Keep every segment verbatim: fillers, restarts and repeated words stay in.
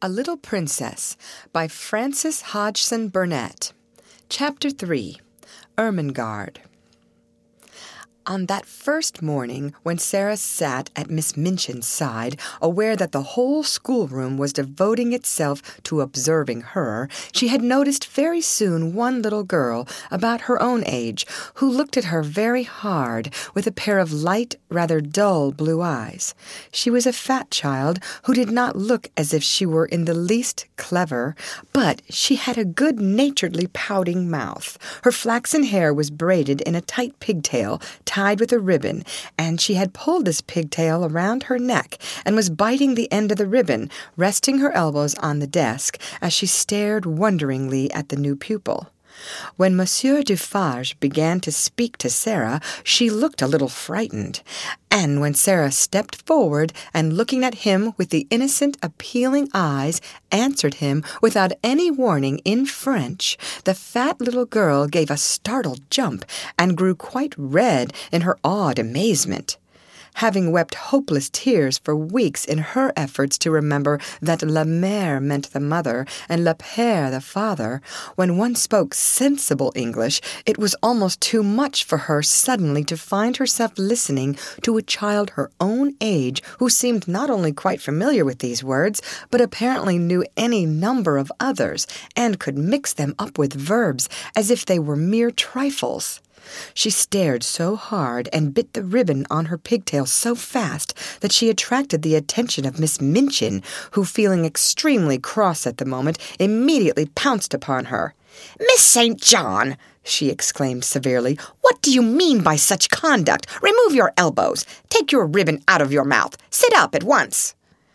A Little Princess by Frances Hodgson Burnett. Chapter three. Ermengarde. On that first morning, when Sarah sat at Miss Minchin's side, aware that the whole schoolroom was devoting itself to observing her, she had noticed very soon one little girl, about her own age, who looked at her very hard, with a pair of light, rather dull blue eyes. She was a fat child, who did not look as if she were in the least clever, but she had a good-naturedly pouting mouth. Her flaxen hair was braided in a tight pigtail, tied with a ribbon, and she had pulled this pigtail around her neck and was biting the end of the ribbon, resting her elbows on the desk as she stared wonderingly at the new pupil. When Monsieur Dufarge began to speak to Sarah, she looked a little frightened, and when Sarah stepped forward and, looking at him with the innocent, appealing eyes, answered him without any warning in French, the fat little girl gave a startled jump and grew quite red in her awed amazement. Having wept hopeless tears for weeks in her efforts to remember that la mère meant the mother and le père the father, when one spoke sensible English, it was almost too much for her suddenly to find herself listening to a child her own age who seemed not only quite familiar with these words, but apparently knew any number of others, and could mix them up with verbs as if they were mere trifles. She stared so hard and bit the ribbon on her pigtail so fast that she attracted the attention of Miss Minchin, who, feeling extremely cross at the moment, immediately pounced upon her. "Miss Saint John!" she exclaimed severely. "What do you mean by such conduct? Remove your elbows. Take your ribbon out of your mouth. Sit up at once."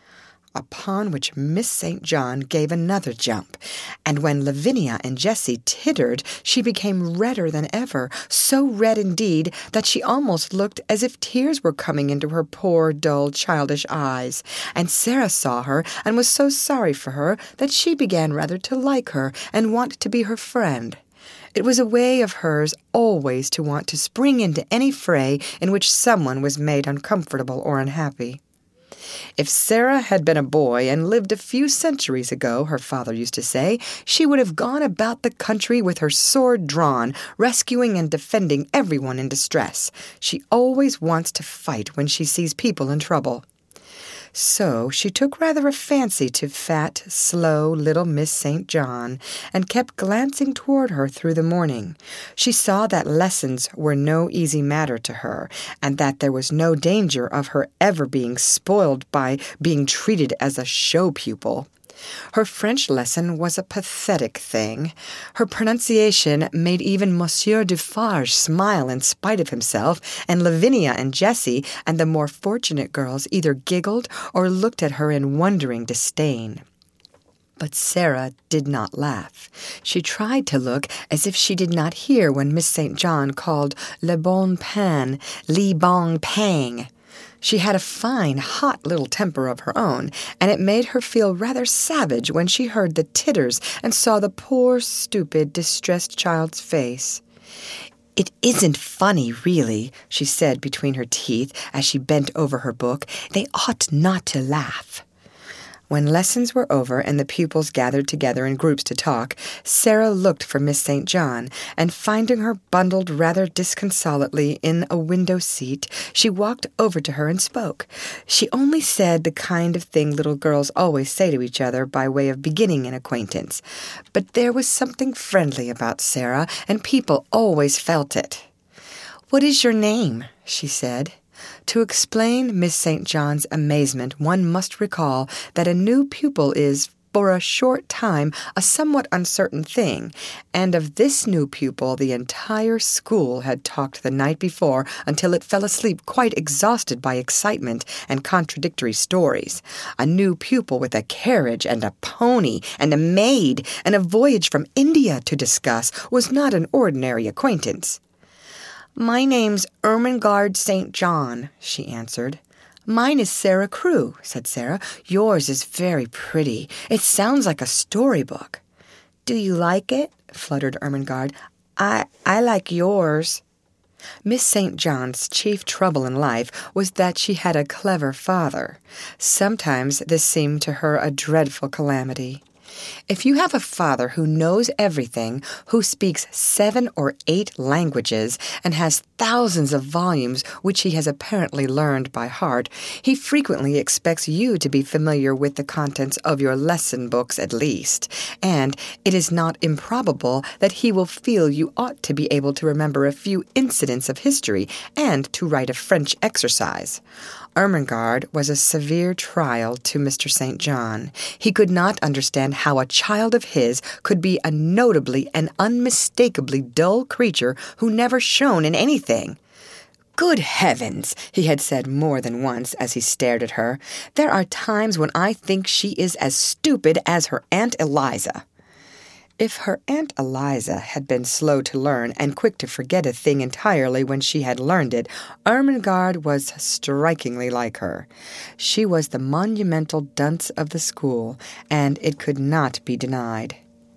Upon which Miss Saint John gave another jump, and when Lavinia and Jessie tittered, she became redder than ever, so red indeed that she almost looked as if tears were coming into her poor, dull, childish eyes, and Sarah saw her and was so sorry for her that she began rather to like her and want to be her friend. It was a way of hers always to want to spring into any fray in which someone was made uncomfortable or unhappy. If Sarah had been a boy and lived a few centuries ago, her father used to say, she would have gone about the country with her sword drawn, rescuing and defending everyone in distress. She always wants to fight when she sees people in trouble. So she took rather a fancy to fat, slow little Miss Saint John, and kept glancing toward her through the morning. She saw that lessons were no easy matter to her, and that there was no danger of her ever being spoiled by being treated as a show pupil. Her French lesson was a pathetic thing. Her pronunciation made even Monsieur Dufarge smile in spite of himself, and Lavinia and Jessie and the more fortunate girls either giggled or looked at her in wondering disdain. But Sarah did not laugh. She tried to look as if she did not hear when Miss Saint John called le bon pain, li bon pang. She had a fine, hot little temper of her own, and it made her feel rather savage when she heard the titters and saw the poor, stupid, distressed child's face. "It isn't funny, really," she said between her teeth as she bent over her book. "They ought not to laugh." When lessons were over and the pupils gathered together in groups to talk, Sarah looked for Miss Saint John, and finding her bundled rather disconsolately in a window seat, she walked over to her and spoke. She only said the kind of thing little girls always say to each other by way of beginning an acquaintance, but there was something friendly about Sarah, and people always felt it. "What is your name?" she said. To explain Miss Saint John's amazement, one must recall that a new pupil is, for a short time, a somewhat uncertain thing, and of this new pupil the entire school had talked the night before until it fell asleep quite exhausted by excitement and contradictory stories. A new pupil with a carriage and a pony and a maid and a voyage from India to discuss was not an ordinary acquaintance. "My name's Ermengarde Saint John," she answered. "Mine is Sarah Crewe," said Sarah. "Yours is very pretty. It sounds like a storybook." "Do you like it?" fluttered Ermengarde. I I like yours." Miss Saint John's chief trouble in life was that she had a clever father. Sometimes this seemed to her a dreadful calamity. If you have a father who knows everything, who speaks seven or eight languages, and has thousands of volumes which he has apparently learned by heart, he frequently expects you to be familiar with the contents of your lesson books at least, and it is not improbable that he will feel you ought to be able to remember a few incidents of history and to write a French exercise. Ermengarde was a severe trial to Mister Saint John. He could not understand how a child of his could be a notably and unmistakably dull creature who never shone in anything. "Good heavens," he had said more than once as he stared at her, "there are times when I think she is as stupid as her Aunt Eliza." If her Aunt Eliza had been slow to learn and quick to forget a thing entirely when she had learned it, Ermengarde was strikingly like her. She was the monumental dunce of the school, and it could not be denied.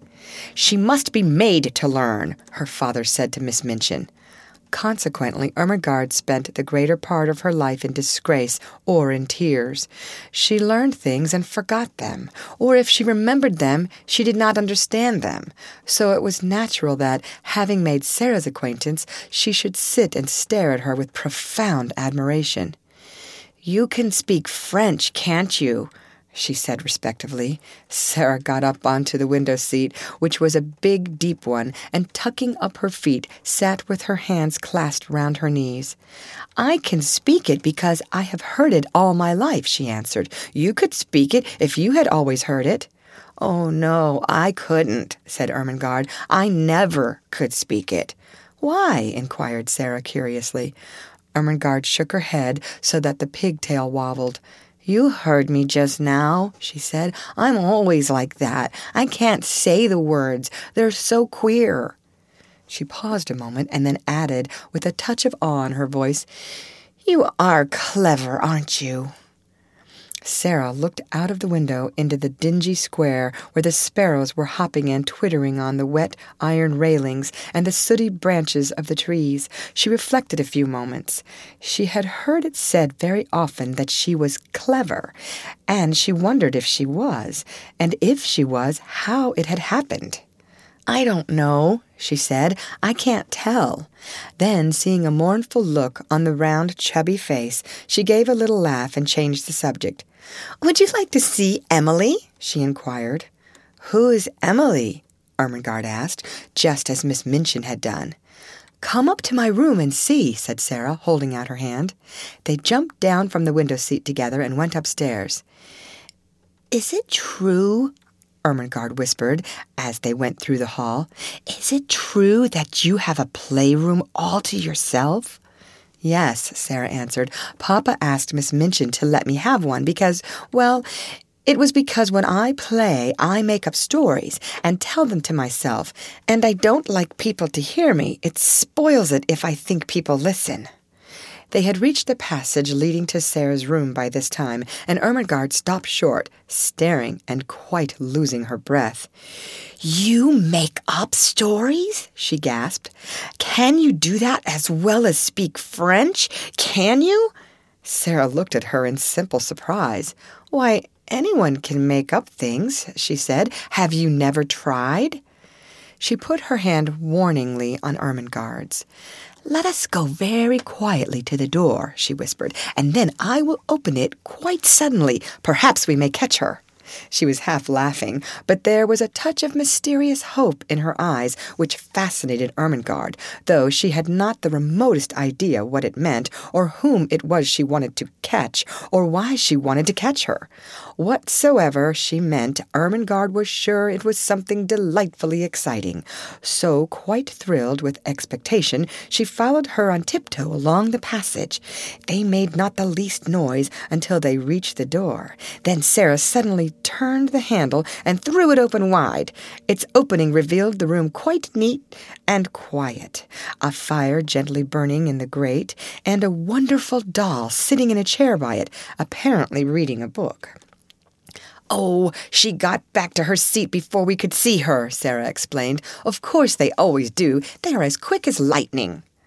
"She must be made to learn," her father said to Miss Minchin. Consequently, Ermengarde spent the greater part of her life in disgrace or in tears. She learned things and forgot them, or if she remembered them, she did not understand them. So it was natural that, having made Sarah's acquaintance, she should sit and stare at her with profound admiration. "You can speak French, can't you?" she said respectively. Sarah got up onto the window seat, which was a big, deep one, and tucking up her feet, sat with her hands clasped round her knees. "I can speak it because I have heard it all my life," she answered. "You could speak it if you had always heard it." "Oh, no, I couldn't," said Ermengarde. "I never could speak it." "Why?" inquired Sarah curiously. Ermengarde shook her head so that the pigtail wobbled. "You heard me just now," she said. "I'm always like that. I can't say the words. They're so queer." She paused a moment and then added, with a touch of awe in her voice, "You are clever, aren't you?" Sarah looked out of the window into the dingy square where the sparrows were hopping and twittering on the wet iron railings and the sooty branches of the trees. She reflected a few moments. She had heard it said very often that she was clever, and she wondered if she was, and if she was, how it had happened. "I don't know," she said. "I can't tell." Then, seeing a mournful look on the round, chubby face, she gave a little laugh and changed the subject. "Would you like to see Emily?" she inquired. "Who is Emily?" Ermengarde asked, just as Miss Minchin had done. "Come up to my room and see," said Sarah, holding out her hand. They jumped down from the window seat together and went upstairs. "Is it true?" Ermengarde whispered as they went through the hall. "Is it true that you have a playroom all to yourself?" "Yes," Sarah answered. "Papa asked Miss Minchin to let me have one because, well, it was because when I play, I make up stories and tell them to myself, and I don't like people to hear me. It spoils it if I think people listen." They had reached the passage leading to Sarah's room by this time, and Ermengarde stopped short, staring and quite losing her breath. "You make up stories?" she gasped. "Can you do that as well as speak French? Can you?" Sarah looked at her in simple surprise. "Why, anyone can make up things," she said. "Have you never tried?" She put her hand warningly on Ermengarde's. "Let us go very quietly to the door," she whispered, "and then I will open it quite suddenly. Perhaps we may catch her." She was half laughing, but there was a touch of mysterious hope in her eyes which fascinated Ermengarde, though she had not the remotest idea what it meant, or whom it was she wanted to catch, or why she wanted to catch her. Whatsoever she meant, Ermengarde was sure it was something delightfully exciting. So, quite thrilled with expectation, she followed her on tiptoe along the passage. They made not the least noise until they reached the door. Then Sarah suddenly turned the handle and threw it open wide. Its opening revealed the room quite neat and quiet, a fire gently burning in the grate, and a wonderful doll sitting in a chair by it, apparently reading a book. "Oh, she got back to her seat before we could see her," Sarah explained. "Of course they always do. They are as quick as lightning."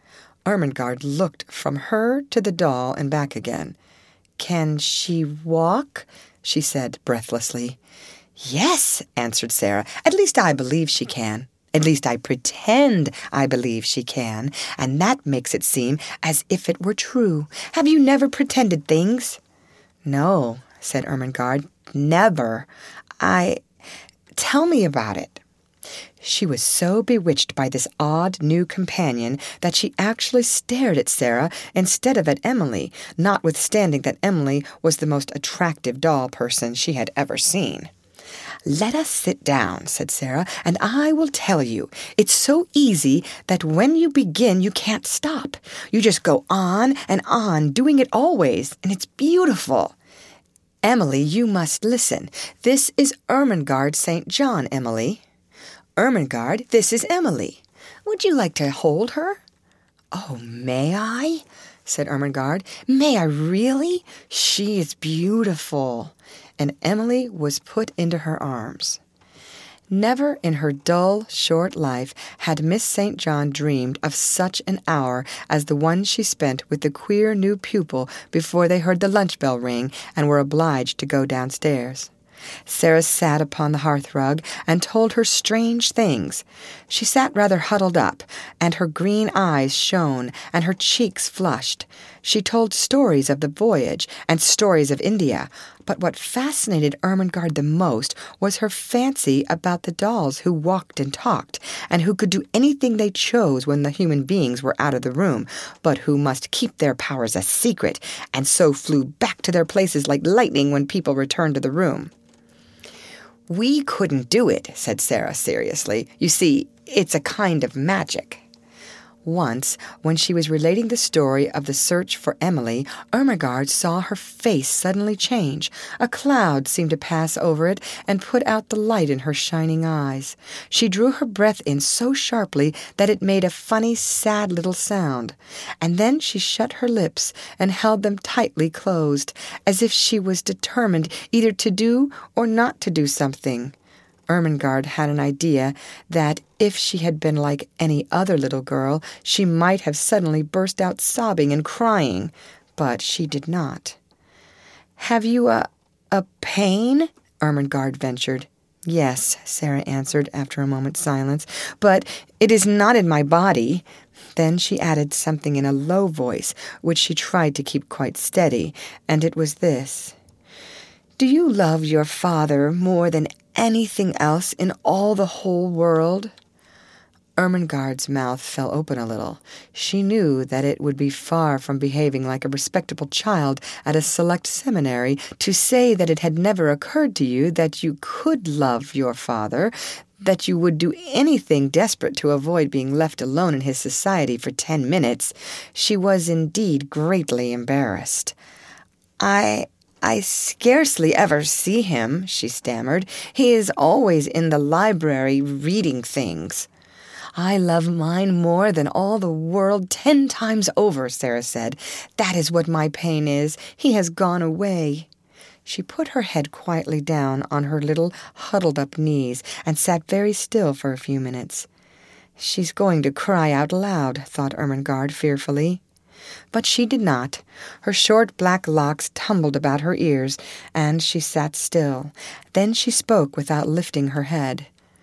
Ermengarde looked from her to the doll and back again. "Can she walk?" she said breathlessly. "Yes," answered Sarah. "At least I believe she can. At least I pretend I believe she can, and that makes it seem as if it were true. Have you never pretended things?" "No," said Ermengarde, "never. I... Tell me about it." She was so bewitched by this odd new companion that she actually stared at Sarah instead of at Emily, notwithstanding that Emily was the most attractive doll person she had ever seen. "Let us sit down," said Sarah, "and I will tell you. It's so easy that when you begin you can't stop. You just go on and on, doing it always, and it's beautiful. Emily, you must listen. This is Ermengarde Saint John, Emily. Ermengarde, this is Emily. Would you like to hold her?" "Oh, may I?" said Ermengarde. "May I really? She is beautiful." And Emily was put into her arms. Never in her dull, short life had Miss Saint John dreamed of such an hour as the one she spent with the queer new pupil before they heard the lunch bell ring and were obliged to go downstairs. Sarah sat upon the hearthrug and told her strange things. She sat rather huddled up, and her green eyes shone, and her cheeks flushed. She told stories of the voyage and stories of India, but what fascinated Ermengarde the most was her fancy about the dolls who walked and talked, and who could do anything they chose when the human beings were out of the room, but who must keep their powers a secret, and so flew back to their places like lightning when people returned to the room. "We couldn't do it," said Sarah seriously. "You see, it's a kind of magic." Once, when she was relating the story of the search for Emily, Ermengarde saw her face suddenly change. A cloud seemed to pass over it and put out the light in her shining eyes. She drew her breath in so sharply that it made a funny, sad little sound. And then she shut her lips and held them tightly closed, as if she was determined either to do or not to do something. Ermengarde had an idea that if she had been like any other little girl, she might have suddenly burst out sobbing and crying, but she did not. "Have you a... a pain?" Ermengarde ventured. "Yes," Sarah answered after a moment's silence, "but it is not in my body." Then she added something in a low voice, which she tried to keep quite steady, and it was this. "Do you love your father more than anything else in all the whole world?" Ermengarde's mouth fell open a little. She knew that it would be far from behaving like a respectable child at a select seminary to say that it had never occurred to you that you could love your father, that you would do anything desperate to avoid being left alone in his society for ten minutes. She was indeed greatly embarrassed. I... I scarcely ever see him," she stammered. "He is always in the library reading things." "I love mine more than all the world ten times over," Sarah said. "That is what my pain is. He has gone away." She put her head quietly down on her little huddled-up knees and sat very still for a few minutes. "She's going to cry out loud," thought Ermengarde fearfully. But she did not. Her short black locks tumbled about her ears, and she sat still. Then she spoke without lifting her head.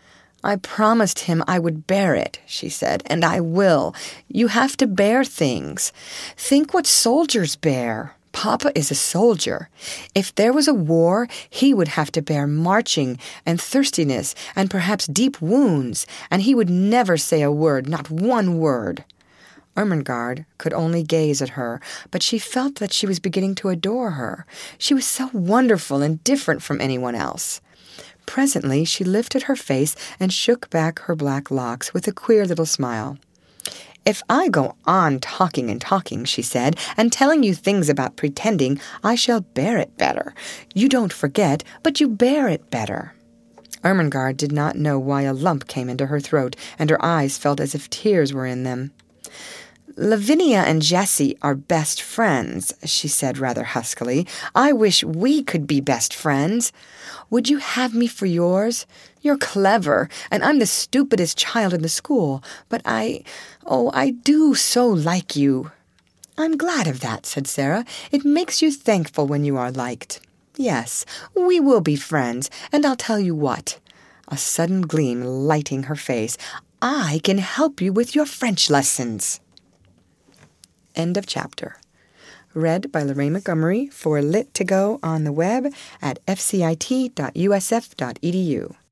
"I promised him I would bear it," she said, "and I will. You have to bear things. Think what soldiers bear. Papa is a soldier. If there was a war, he would have to bear marching and thirstiness and perhaps deep wounds, and he would never say a word, not one word." Ermengarde could only gaze at her, but she felt that she was beginning to adore her. She was so wonderful and different from anyone else. Presently she lifted her face and shook back her black locks with a queer little smile. "If I go on talking and talking," she said, "and telling you things about pretending, I shall bear it better. You don't forget, but you bear it better." Ermengarde did not know why a lump came into her throat, and her eyes felt as if tears were in them. Lavinia and Jessie are best friends, she said rather huskily. I wish we could be best friends. Would you have me for yours? You're clever, and I'm the stupidest child in the school, but I, oh, I do so like you. I'm glad of that, said Sarah. It makes you thankful when you are liked. Yes, we will be friends, and I'll tell you what. A sudden gleam lighting her face. I can help you with your French lessons. End of chapter. Read by Lorraine Montgomery for Lit to Go on the web at f c i t dot u s f dot e d u.